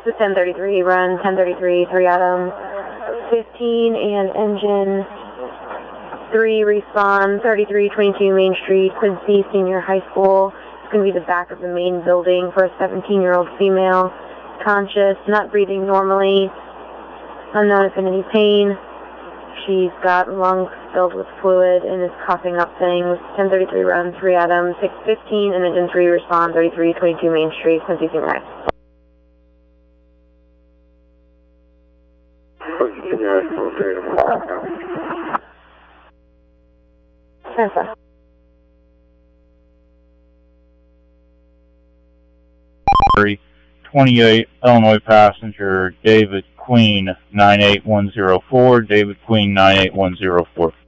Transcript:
is 1033, run 1033, 3 items, 15 and engine 3, respond 3322 Main Street, Quincy Senior High School. It's going to be the back of the main building for a 17-year-old female, conscious, not breathing normally, unknown if in any pain. She's got lungs filled with fluid and is coughing up things. 1033 run, 3 items, 615 and engine 3, respond 3322 Main Street, Quincy Senior High. Transfer. 28 Illinois passenger David Queen 98104, David Queen 98104.